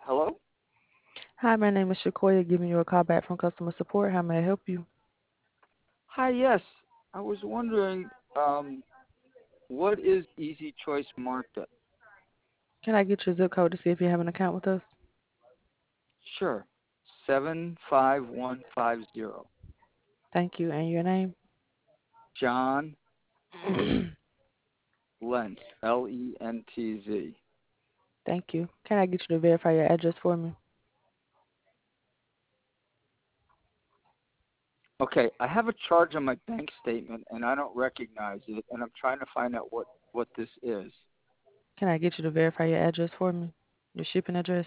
Hello? Hi, my name is Shakoya, giving you a call back from customer support. How may I help you? Hi, yes. I was wondering, what is Easy Choice Market? Can I get your zip code to see if you have an account with us? Sure. 75150. Thank you. And your name? John Lentz, Lentz. Thank you. Can I get you to verify your address for me? Okay, I have a charge on my bank statement and I don't recognize it, and I'm trying to find out what this is. Can I get you to verify your address for me? Your shipping address?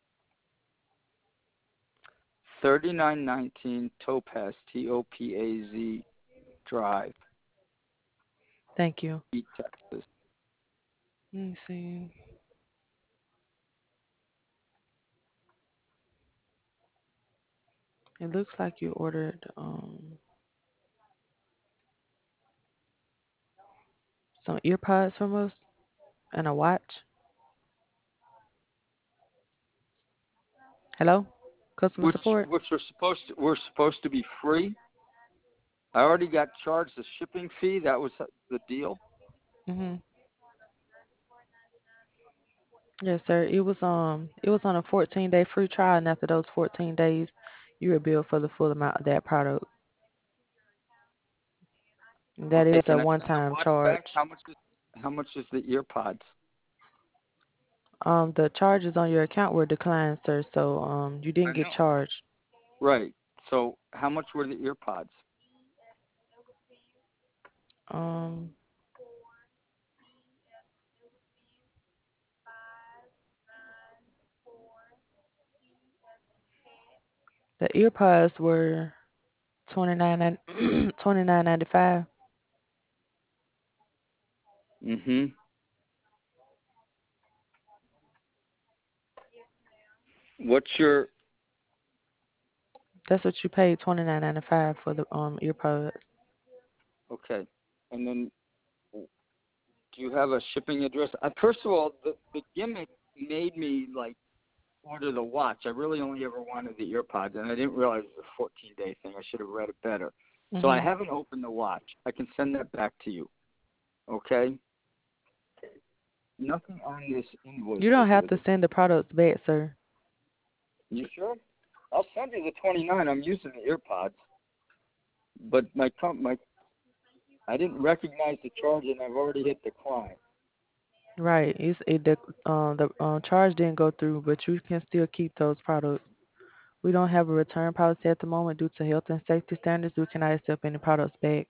3919 Topaz, Topaz Drive, Thank you. East Texas. Let me see. It looks like you ordered some earpods from us and a watch. Hello? Customer Which support? which were supposed to be free. I already got charged the shipping fee. That was the deal. Mm-hmm. Yes, sir. It was on a 14-day free trial, and after those 14 days, you were billed for the full amount of that product. That Okay, is a can I send the one-time watch back? charge. How much is the ear pods? The charges on your account were declined, sir, so you I didn't get know. charged. Right. So how much were the ear pods? Um, the earpods were 29.95. Mm-hmm. What's your That's what you paid, 29.95 for the earpods. okay? And then do you have a shipping address? First of all, the gimmick made me like order the watch. I really only ever wanted the ear pods, and I didn't realize it was a 14-day thing. I should have read it better. So I Mhm. haven't opened the watch. I can send that back to you. Okay? Nothing on this invoice You says don't there have was to send the products back, sir. You sure? I'll send you the 29. I'm using the ear pods, but my I didn't recognize the charge, and I've already hit decline. Right. The charge didn't go through, but you can still keep those products. We don't have a return policy at the moment due to health and safety standards. We cannot accept any products back.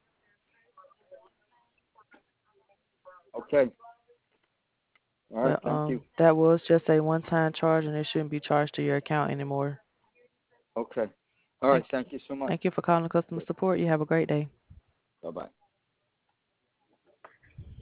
Okay. All right. But Thank you. that was just a one-time charge, and it shouldn't be charged to your account anymore. Okay. All right. Thank Thank you so much. thank you for calling customer support. You have a great day. Bye bye.